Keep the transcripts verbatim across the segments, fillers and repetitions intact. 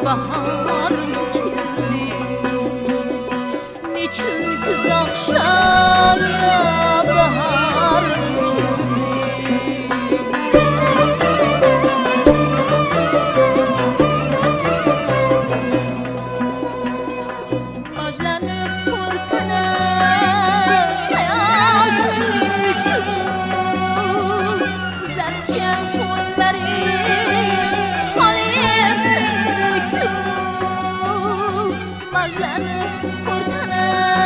baharım keldi. Nechun kuz oqshomga baharım Rojlanib ko'rkini hayotlik uzatgan qo'llaring qolyapsiz rojlanib ko'rkini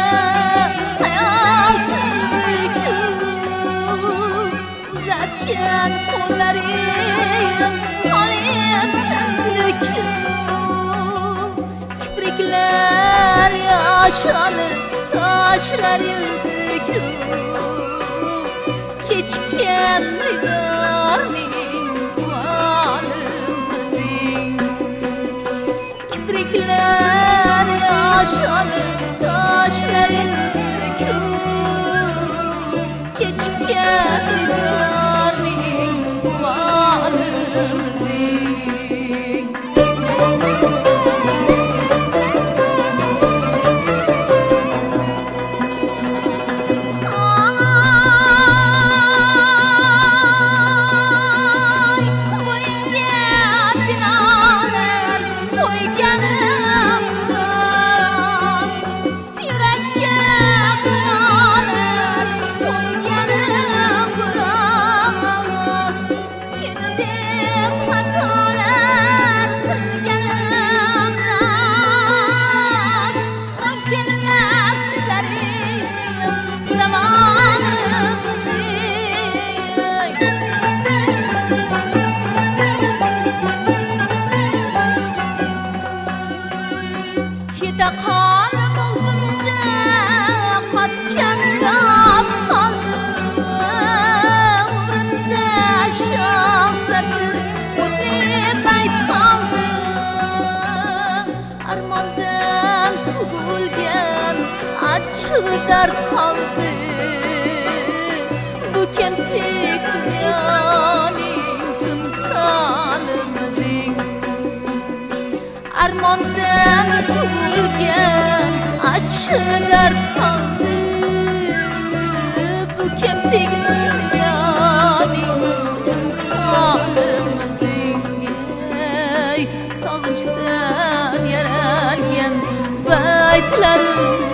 hayotlik uzatgan qo'llaring qolyapsiz kipriklar yoshlanib toshlar yildi-ku kechgan didorning olimiding kipriklar yoshlanib toshlar yildi-ku kechgan didorning olimiding Keta qolib o'zimda qotgan yod qoldi umrimda shohsatir o'tli bayt qoldi armondan tug'ilgan achchiq dard qoldi bu kemtik dunyoning timsolimiding armondan tug'ilgan achchiq dard qoldi bu kemtik dunyoning timsolimiding ey sog'inchdan yaralgan baytlarim